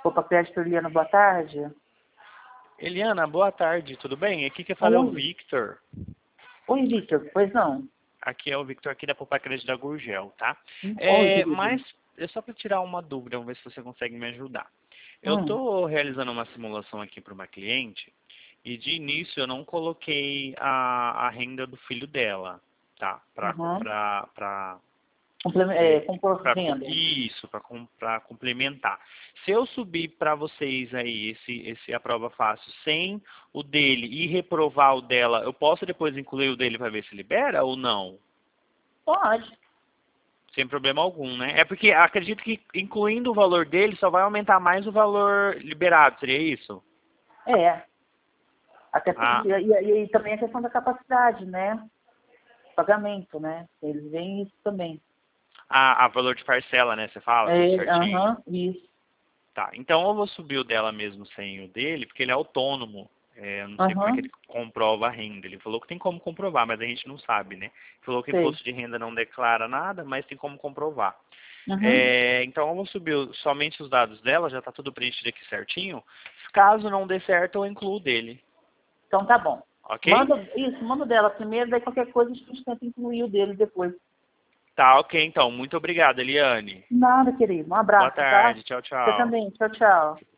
Opa, crédito, Eliana, boa tarde. Eliana, boa tarde, tudo bem? Aqui que fala é o Oi. Victor. Oi, Victor, pois não? Aqui é o Victor aqui da Poupa Crédito da Gurgel, tá? Oi, querido. Mas é só para tirar uma dúvida, vamos ver se você consegue me ajudar. Eu Hum, estou realizando uma simulação aqui para uma cliente e de início eu não coloquei a renda do filho dela, tá? uhum. Para Compor renda. isso, para complementar. Se eu subir para vocês aí esse a prova fácil sem o dele e reprovar o dela, eu posso depois incluir o dele para ver se libera ou não? Pode. Sem problema algum, né? É porque acredito que incluindo o valor dele só vai aumentar mais o valor liberado, seria isso? É. Até Ah, porque, e também a questão da capacidade, né? Pagamento, né? Eles veem isso também. a valor de parcela, né? Você fala tudo certinho. Aham, isso. Tá, então eu vou subir o dela mesmo sem o dele, porque ele é autônomo. Eu não sei como é que Aham, ele comprova a renda. Ele falou que tem como comprovar, mas a gente não sabe, né? Ele falou que sei. imposto de renda não declara nada, mas tem como comprovar. Uhum. Então eu vou subir somente os dados dela, já está tudo preenchido aqui certinho. Caso não dê certo, eu incluo o dele. Então tá bom. Ok? Manda o dela primeiro, daí qualquer coisa a gente tenta incluir o dele depois. Tá, ok então. Muito obrigado, Eliane. Nada, querido. Um Boa abraço, tá? tarde. Tchau, Você tchau. também. Tchau, tchau.